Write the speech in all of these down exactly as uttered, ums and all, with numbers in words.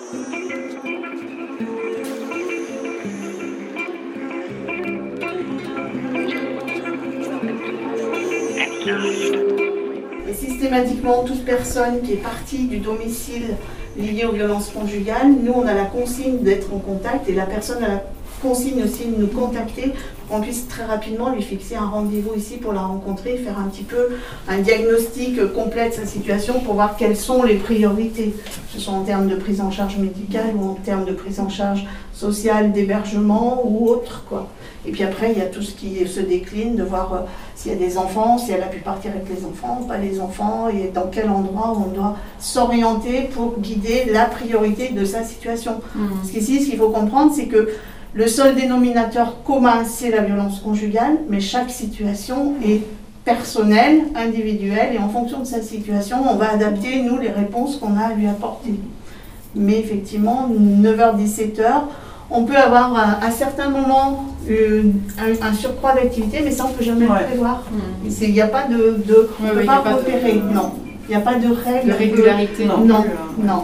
Et systématiquement, toute personne qui est partie du domicile lié aux violences conjugales, nous on a la consigne d'être en contact et la personne a la consigne aussi de nous contacter pour qu'on puisse très rapidement lui fixer un rendez-vous ici pour la rencontrer, faire un petit peu un diagnostic complet de sa situation pour voir quelles sont les priorités, que ce soit en termes de prise en charge médicale ou en termes de prise en charge sociale, d'hébergement ou autre, quoi. Et puis après, il y a tout ce qui se décline, de voir euh, s'il y a des enfants, si elle a pu partir avec les enfants, pas les enfants, et dans quel endroit où on doit s'orienter pour guider la priorité de sa situation. Mmh. Parce qu'ici, ce qu'il faut comprendre, c'est que le seul dénominateur commun, c'est la violence conjugale, mais chaque situation est personnelle, individuelle, et en fonction de sa situation, on va adapter, nous, les réponses qu'on a à lui apporter. Mais effectivement, neuf heures dix-sept heures, on peut avoir à, à certains moments une, un, un surcroît d'activité, mais ça on ne peut jamais ouais. le prévoir. Mmh. Il n'y a pas de, de on ne peut pas repérer, de... non. Il n'y a pas de règle. De régularité, non. Non, plus, non.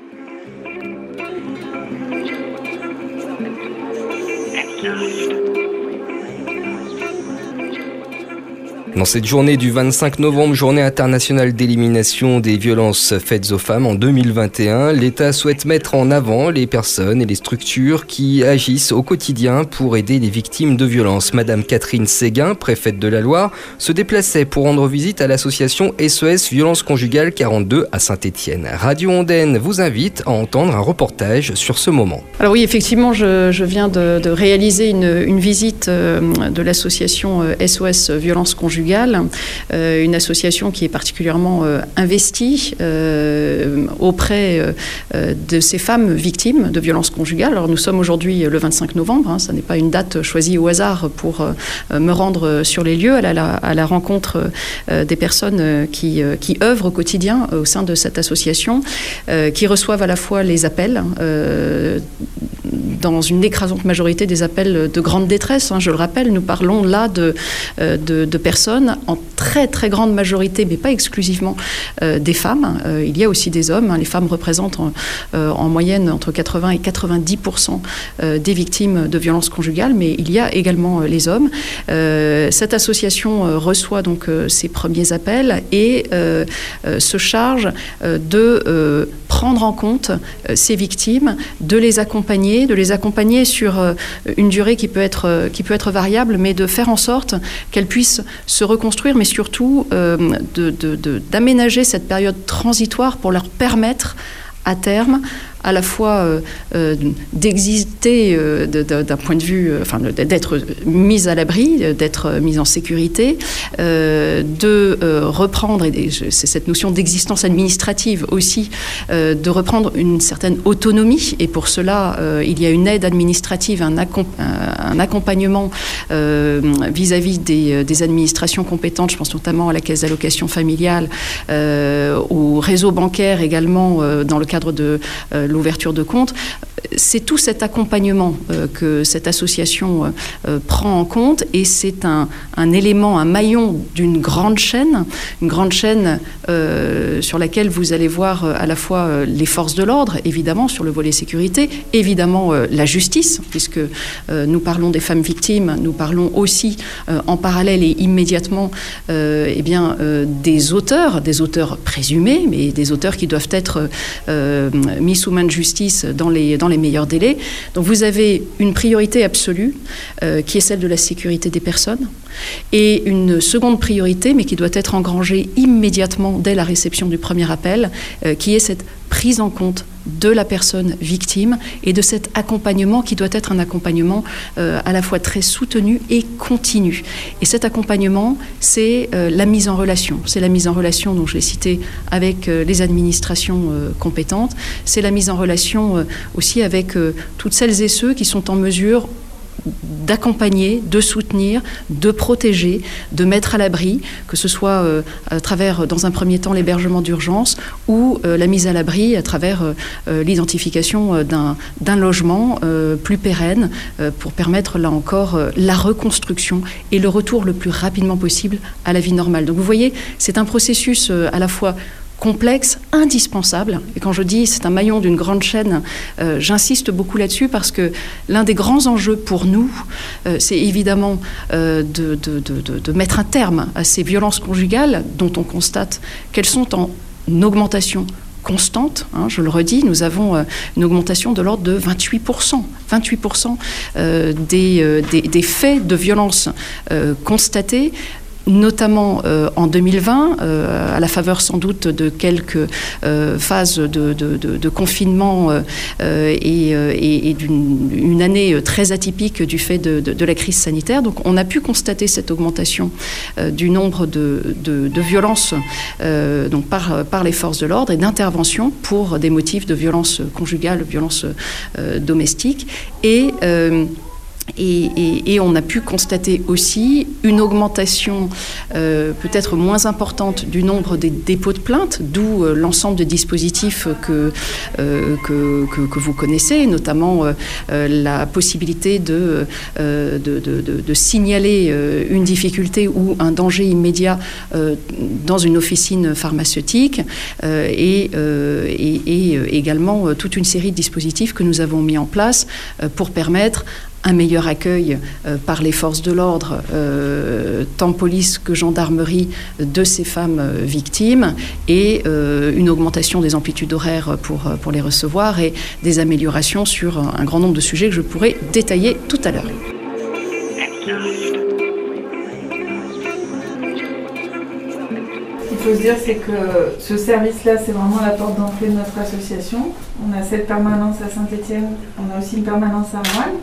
Dans cette journée du vingt-cinq novembre, journée internationale d'élimination des violences faites aux femmes en deux mille vingt et un, l'État souhaite mettre en avant les personnes et les structures qui agissent au quotidien pour aider les victimes de violences. Madame Catherine Séguin, préfète de la Loire, se déplaçait pour rendre visite à l'association S O S Violence Conjugale quarante-deux à Saint-Étienne. Radio Ondaine vous invite à entendre un reportage sur ce moment. Alors oui, effectivement, je, je viens de, de réaliser une, une visite de l'association S O S Violence Conjugale. Euh, une association qui est particulièrement euh, investie euh, auprès euh, de ces femmes victimes de violences conjugales. Alors nous sommes aujourd'hui le vingt-cinq novembre, hein, ça n'est pas une date choisie au hasard pour euh, me rendre sur les lieux, à la, à la rencontre euh, des personnes qui, euh, qui œuvrent au quotidien au sein de cette association, euh, qui reçoivent à la fois les appels, euh, dans une écrasante majorité des appels de grande détresse, hein, je le rappelle, nous parlons là de, euh, de, de personnes en très très grande majorité, mais pas exclusivement euh, des femmes. Euh, il y a aussi des hommes. Hein. Les femmes représentent en, euh, en moyenne entre quatre-vingts et quatre-vingt-dix pour cent euh, des victimes de violences conjugales, mais il y a également euh, les hommes. Euh, cette association euh, reçoit donc euh, ses premiers appels et euh, euh, se charge euh, de euh, prendre en compte euh, ces victimes, de les accompagner, de les accompagner sur euh, une durée qui peut être euh, qui peut être variable, mais de faire en sorte qu'elles puissent se reconstruire, mais surtout euh, de, de, de, d'aménager cette période transitoire pour leur permettre à terme à la fois euh, euh, d'exister euh, de, de, d'un point de vue, euh, enfin d'être mise à l'abri, d'être mise en sécurité, euh, de euh, reprendre, et c'est cette notion d'existence administrative aussi, euh, de reprendre une certaine autonomie, et pour cela euh, il y a une aide administrative, un, accom- un accompagnement euh, vis-à-vis des, des administrations compétentes, je pense notamment à la caisse d'allocation familiale, euh, au réseau bancaire également, euh, dans le cadre de euh, l'ouverture de compte. C'est tout cet accompagnement euh, que cette association euh, prend en compte, et c'est un, un élément, un maillon d'une grande chaîne, une grande chaîne euh, sur laquelle vous allez voir euh, à la fois euh, les forces de l'ordre, évidemment, sur le volet sécurité, évidemment euh, la justice, puisque euh, nous parlons des femmes victimes, nous parlons aussi euh, en parallèle et immédiatement euh, eh bien, euh, des auteurs, des auteurs présumés, mais des auteurs qui doivent être euh, mis sous main de justice dans les, dans les meilleurs délais. Donc vous avez une priorité absolue euh, qui est celle de la sécurité des personnes, et une seconde priorité, mais qui doit être engrangée immédiatement dès la réception du premier appel, euh, qui est cette prise en compte de la personne victime et de cet accompagnement qui doit être un accompagnement euh, à la fois très soutenu et continu. Et cet accompagnement, c'est euh, la mise en relation. C'est la mise en relation, dont je l'ai cité, avec euh, les administrations euh, compétentes. C'est la mise en relation euh, aussi avec euh, toutes celles et ceux qui sont en mesure d'accompagner, de soutenir, de protéger, de mettre à l'abri, que ce soit euh, à travers, dans un premier temps, l'hébergement d'urgence ou euh, la mise à l'abri à travers euh, l'identification d'un, d'un logement euh, plus pérenne euh, pour permettre, là encore, euh, la reconstruction et le retour le plus rapidement possible à la vie normale. Donc vous voyez, c'est un processus euh, à la fois complexe, indispensable. Et quand je dis c'est un maillon d'une grande chaîne, euh, j'insiste beaucoup là-dessus parce que l'un des grands enjeux pour nous, euh, c'est évidemment euh, de, de, de, de mettre un terme à ces violences conjugales dont on constate qu'elles sont en augmentation constante, hein, je le redis, nous avons euh, une augmentation de l'ordre de vingt-huit pour cent. vingt-huit pour cent euh, des, euh, des, des faits de violence euh, constatés, notamment euh, en deux mille vingt, euh, à la faveur sans doute de quelques euh, phases de, de, de, de confinement euh, et, et, et d'une une année très atypique du fait de, de, de la crise sanitaire. Donc on a pu constater cette augmentation euh, du nombre de, de, de violences euh, donc par, par les forces de l'ordre et d'intervention pour des motifs de violence conjugale, violence euh, domestique. Et euh, Et, et, et on a pu constater aussi une augmentation euh, peut-être moins importante du nombre des dépôts de plaintes, d'où euh, l'ensemble de dispositifs que, euh, que, que, que vous connaissez, notamment euh, la possibilité de, euh, de, de, de, de signaler euh, une difficulté ou un danger immédiat euh, dans une officine pharmaceutique euh, et, euh, et, et également euh, toute une série de dispositifs que nous avons mis en place euh, pour permettre un meilleur accueil euh, par les forces de l'ordre, euh, tant police que gendarmerie, de ces femmes euh, victimes et euh, une augmentation des amplitudes horaires pour, pour les recevoir et des améliorations sur un grand nombre de sujets que je pourrais détailler tout à l'heure. Ce qu'il faut se dire, c'est que ce service-là, c'est vraiment la porte d'entrée de notre association. On a cette permanence à Saint-Étienne, on a aussi une permanence à Roanne.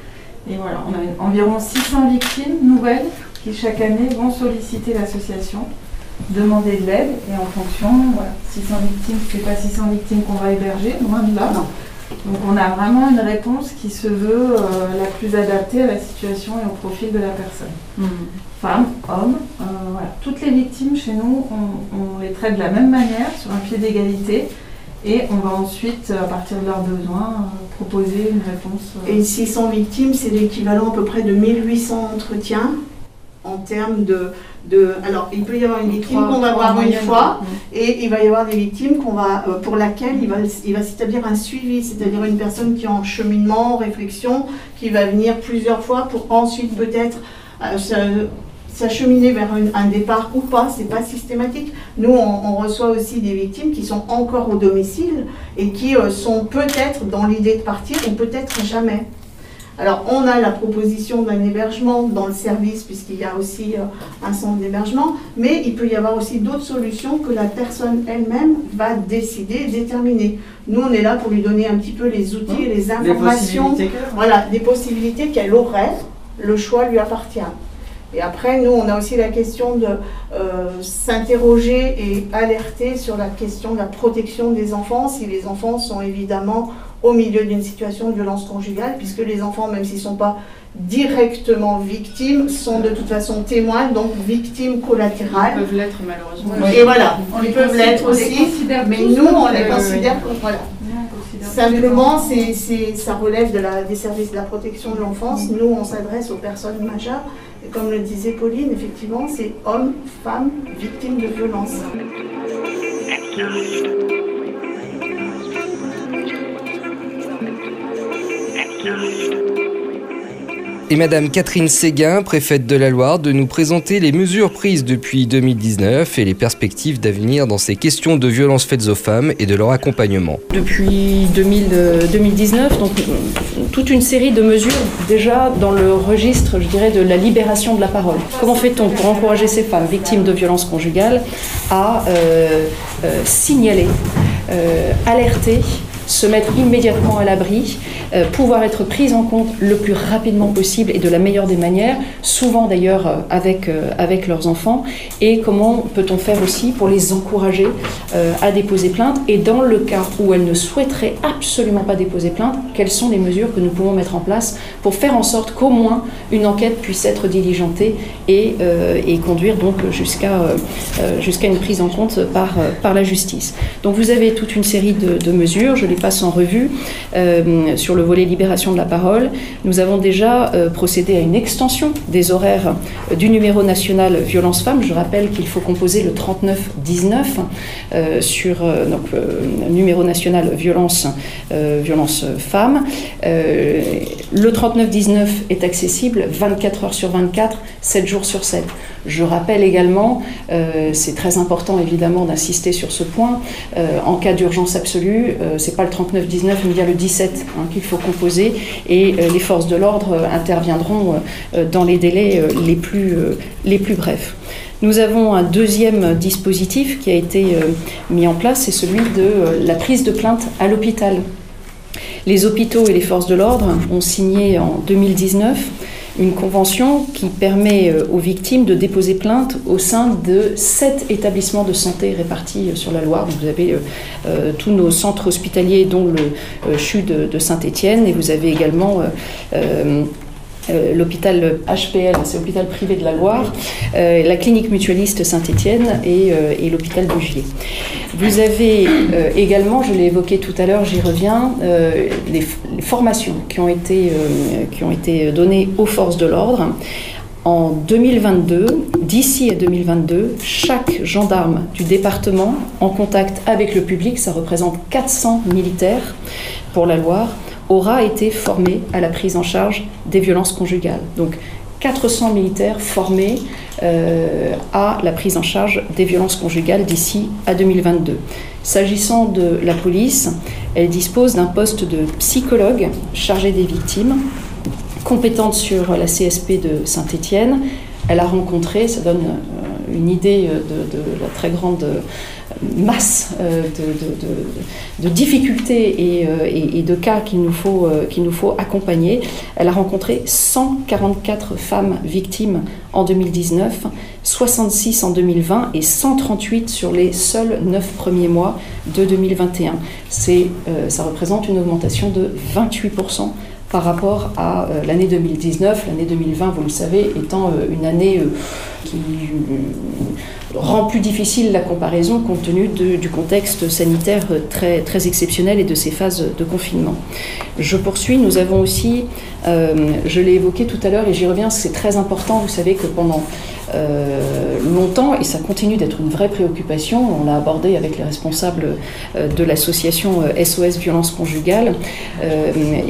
Et voilà, on a environ six cents victimes nouvelles qui chaque année vont solliciter l'association, demander de l'aide et en fonction, voilà, six cents victimes, ce n'est pas six cents victimes qu'on va héberger, loin de là. Donc on a vraiment une réponse qui se veut euh, la plus adaptée à la situation et au profil de la personne. Mmh. Femmes, hommes, euh, voilà. Toutes les victimes chez nous, on, on les traite de la même manière, sur un pied d'égalité. Et on va ensuite, à partir de leurs besoins, euh, proposer une réponse. Euh... Et six cents victimes, c'est l'équivalent à peu près de mille huit cents entretiens en termes de, de... Alors, il peut y avoir une victime qu'on va voir une fois, mmh. et il va y avoir des victimes qu'on va, euh, pour laquelle il va, il va s'établir un suivi, c'est-à-dire une personne qui est en cheminement, en réflexion, qui va venir plusieurs fois pour ensuite peut-être... Euh, ça, s'acheminer vers un, un départ ou pas, c'est pas systématique. Nous, on, on reçoit aussi des victimes qui sont encore au domicile et qui euh, sont peut-être dans l'idée de partir ou peut-être jamais. Alors, on a la proposition d'un hébergement dans le service, puisqu'il y a aussi euh, un centre d'hébergement, mais il peut y avoir aussi d'autres solutions que la personne elle-même va décider et déterminer. Nous, on est là pour lui donner un petit peu les outils et les informations, des voilà, des possibilités qu'elle aurait, le choix lui appartient. Et après, nous, on a aussi la question de euh, s'interroger et alerter sur la question de la protection des enfants, si les enfants sont évidemment au milieu d'une situation de violence conjugale, puisque les enfants, même s'ils ne sont pas directement victimes, sont de toute façon témoins, donc victimes collatérales. Ils peuvent l'être malheureusement. Oui. Et voilà, on ils peuvent l'être aussi, mais nous, on les considère comme... Voilà. Simplement, c'est, c'est, ça relève de la, des services de la protection de l'enfance. Nous, on s'adresse aux personnes majeures. Et comme le disait Pauline, effectivement, c'est hommes, femmes, victimes de violences. Et Madame Catherine Séguin, préfète de la Loire, de nous présenter les mesures prises depuis deux mille dix-neuf et les perspectives d'avenir dans ces questions de violences faites aux femmes et de leur accompagnement. Depuis deux mille dix-neuf, donc toute une série de mesures déjà dans le registre, je dirais, de la libération de la parole. Comment fait-on pour encourager ces femmes victimes de violences conjugales à euh, euh, signaler, euh, alerter, se mettre immédiatement à l'abri, euh, pouvoir être prise en compte le plus rapidement possible et de la meilleure des manières, souvent d'ailleurs euh, avec, euh, avec leurs enfants, et comment peut-on faire aussi pour les encourager euh, à déposer plainte, et dans le cas où elles ne souhaiteraient absolument pas déposer plainte, quelles sont les mesures que nous pouvons mettre en place pour faire en sorte qu'au moins une enquête puisse être diligentée et, euh, et conduire donc jusqu'à euh, jusqu'à une prise en compte par, euh, par la justice. Donc vous avez toute une série de, de mesures, je les passe en revue euh, sur le volet libération de la parole. Nous avons déjà euh, procédé à une extension des horaires euh, du numéro national violence femmes. Je rappelle qu'il faut composer le trente-neuf dix-neuf euh, sur euh, donc, euh, numéro national violence, euh, violence femmes. Euh, le trente-neuf dix-neuf est accessible vingt-quatre heures sur vingt-quatre, sept jours sur sept. Je rappelle également, euh, c'est très important évidemment d'insister sur ce point, euh, en cas d'urgence absolue, euh, c'est pas le trente-neuf dix-neuf mais bien le dix-sept hein, qu'il faut composer, et euh, les forces de l'ordre euh, interviendront euh, dans les délais euh, les plus, euh, les plus brefs. Nous avons un deuxième dispositif qui a été euh, mis en place, c'est celui de euh, la prise de plainte à l'hôpital. Les hôpitaux et les forces de l'ordre ont signé en deux mille dix-neuf une convention qui permet aux victimes de déposer plainte au sein de sept établissements de santé répartis sur la Loire. Donc vous avez euh, tous nos centres hospitaliers, dont le euh, C H U de, de Saint-Étienne, et vous avez également euh, euh, Euh, l'hôpital H P L, c'est l'hôpital privé de la Loire, euh, la clinique mutualiste Saint-Étienne et, euh, et l'hôpital Bugier. Vous avez euh, également, je l'ai évoqué tout à l'heure, j'y reviens, euh, les, les formations qui ont été, euh, qui ont été données aux forces de l'ordre. En deux mille vingt-deux, d'ici à deux mille vingt-deux, chaque gendarme du département en contact avec le public, ça représente quatre cents militaires pour la Loire, aura été formé à la prise en charge des violences conjugales. Donc quatre cents militaires formés euh, à la prise en charge des violences conjugales d'ici à deux mille vingt-deux. S'agissant de la police, elle dispose d'un poste de psychologue chargé des victimes, compétente sur la C S P de Saint-Étienne. Elle a rencontré, ça donne une idée de, de la très grande masse de, de, de, de difficultés et, et, et de cas qu'il nous faut, qu'il nous faut accompagner. Elle a rencontré cent quarante-quatre femmes victimes en deux mille dix-neuf, soixante-six en deux mille vingt et cent trente-huit sur les seuls neuf premiers mois de deux mille vingt et un. C'est, euh, ça représente une augmentation de vingt-huit pour cent par rapport à euh, l'année deux mille dix-neuf. L'année deux mille vingt, vous le savez, étant euh, une année euh, qui euh, rend plus difficile la comparaison compte tenu de, du contexte sanitaire très, très exceptionnel et de ces phases de confinement. Je poursuis, nous avons aussi, euh, je l'ai évoqué tout à l'heure et j'y reviens, c'est très important, vous savez que pendant euh, longtemps, et ça continue d'être une vraie préoccupation, on l'a abordé avec les responsables euh, de l'association S O S Violence Conjugale, euh,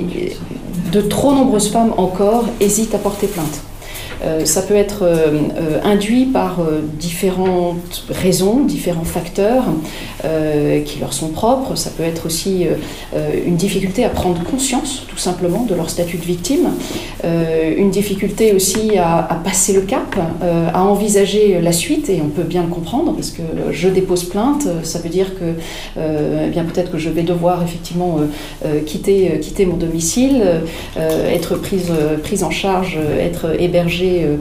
de trop nombreuses femmes encore hésitent à porter plainte. Euh, ça peut être euh, euh, induit par euh, différentes raisons, différents facteurs euh, qui leur sont propres. Ça peut être aussi euh, une difficulté à prendre conscience, tout simplement, de leur statut de victime. Euh, une difficulté aussi à, à passer le cap, euh, à envisager la suite, et on peut bien le comprendre, parce que je dépose plainte, ça veut dire que euh, eh bien, peut-être que je vais devoir effectivement euh, euh, quitter, euh, quitter mon domicile, euh, être prise, euh, prise en charge, euh, être hébergée Euh,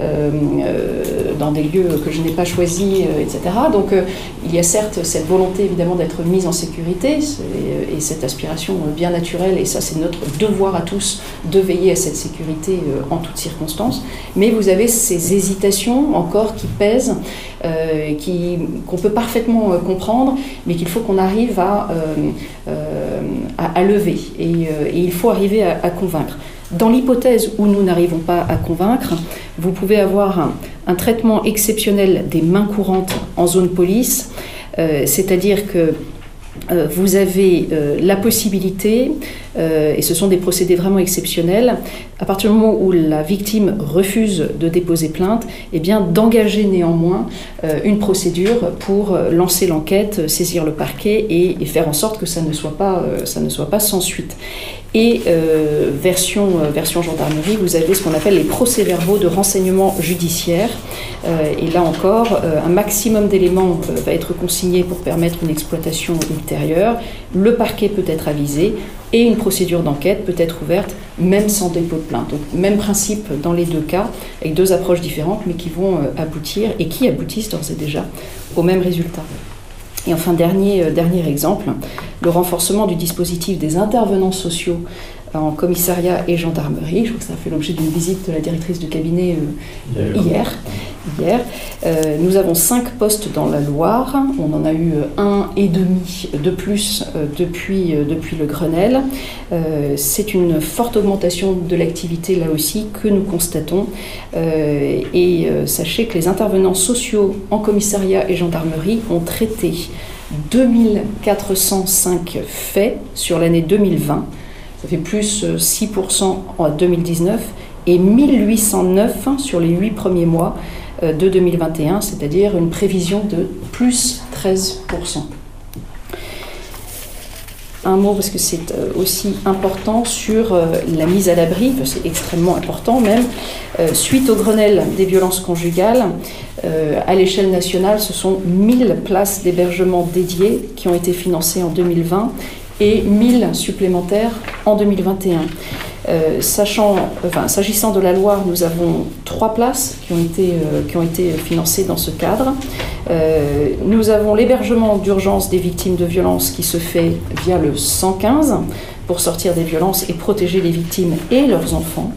euh, dans des lieux que je n'ai pas choisis, euh, et cetera. Donc euh, il y a certes cette volonté évidemment d'être mise en sécurité et, et cette aspiration bien naturelle, et ça c'est notre devoir à tous de veiller à cette sécurité euh, en toutes circonstances, mais vous avez ces hésitations encore qui pèsent, euh, qui, qu'on peut parfaitement euh, comprendre, mais qu'il faut qu'on arrive à, euh, euh, à, à lever, et, euh, et il faut arriver à, à convaincre. Dans l'hypothèse où nous n'arrivons pas à convaincre, vous pouvez avoir un, un traitement exceptionnel des mains courantes en zone police, euh, c'est-à-dire que euh, vous avez euh, la possibilité, euh, et ce sont des procédés vraiment exceptionnels, à partir du moment où la victime refuse de déposer plainte, eh bien, d'engager néanmoins euh, une procédure pour lancer l'enquête, saisir le parquet et, et faire en sorte que ça ne soit pas, euh, ça ne soit pas sans suite. Et euh, version, euh, version gendarmerie, vous avez ce qu'on appelle les procès-verbaux de renseignement judiciaire. Euh, et là encore, euh, un maximum d'éléments euh, va être consigné pour permettre une exploitation ultérieure. Le parquet peut être avisé et une procédure d'enquête peut être ouverte même sans dépôt de plainte. Donc même principe dans les deux cas, avec deux approches différentes, mais qui vont euh, aboutir et qui aboutissent d'ores et déjà au même résultat. Et enfin, dernier, euh, dernier exemple, le renforcement du dispositif des intervenants sociaux en commissariat et gendarmerie. Je crois que ça a fait l'objet d'une visite de la directrice de cabinet euh, hier. hier. Euh, nous avons cinq postes dans la Loire. On en a eu un et demi de plus euh, depuis, euh, depuis le Grenelle. Euh, c'est une forte augmentation de l'activité là aussi que nous constatons. Euh, et euh, sachez que les intervenants sociaux en commissariat et gendarmerie ont traité deux mille quatre cent cinq faits sur l'année deux mille vingt. Ça fait plus six pour cent en deux mille dix-neuf et mille huit cent neuf sur les huit premiers mois de deux mille vingt et un, c'est-à-dire une prévision de plus treize pour cent. Un mot, parce que c'est aussi important, sur la mise à l'abri, c'est extrêmement important même. Suite au Grenelle des violences conjugales, à l'échelle nationale, ce sont mille places d'hébergement dédiées qui ont été financées en deux mille vingt et mille supplémentaires en deux mille vingt et un. Euh, sachant, enfin, s'agissant de la Loire, nous avons trois places qui ont été, euh, qui ont été financées dans ce cadre. Euh, nous avons l'hébergement d'urgence des victimes de violences qui se fait via le cent quinze pour sortir des violences et protéger les victimes et leurs enfants.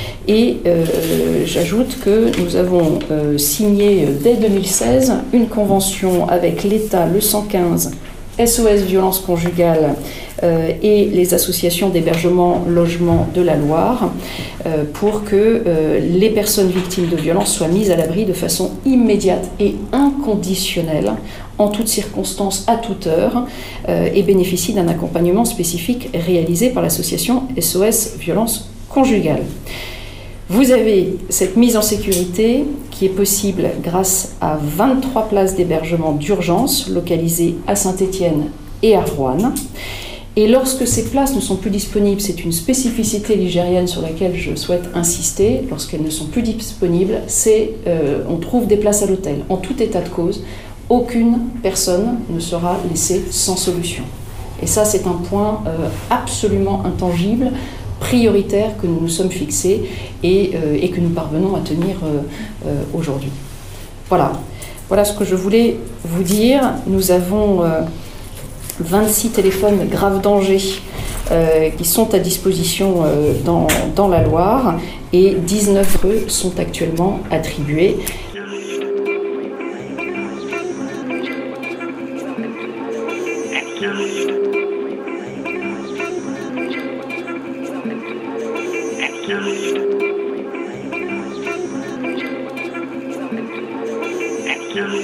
Et euh, j'ajoute que nous avons euh, signé dès deux mille seize une convention avec l'État, le cent quinze, S O S Violence Conjugale euh, et les associations d'hébergement logement de la Loire euh, pour que euh, les personnes victimes de violences soient mises à l'abri de façon immédiate et inconditionnelle, en toutes circonstances, à toute heure, euh, et bénéficient d'un accompagnement spécifique réalisé par l'association S O S Violence Conjugale. Vous avez cette mise en sécurité qui est possible grâce à vingt-trois places d'hébergement d'urgence localisées à Saint-Étienne et à Roanne. Et lorsque ces places ne sont plus disponibles, c'est une spécificité ligérienne sur laquelle je souhaite insister, lorsqu'elles ne sont plus disponibles, c'est euh, on trouve des places à l'hôtel. En tout état de cause, aucune personne ne sera laissée sans solution. Et ça, c'est un point euh, absolument intangible, prioritaire que nous nous sommes fixés et, euh, et que nous parvenons à tenir euh, euh, aujourd'hui. Voilà. Voilà ce que je voulais vous dire. Nous avons euh, vingt-six téléphones grave danger euh, qui sont à disposition euh, dans, dans la Loire et dix-neuf eux sont actuellement attribués. Action.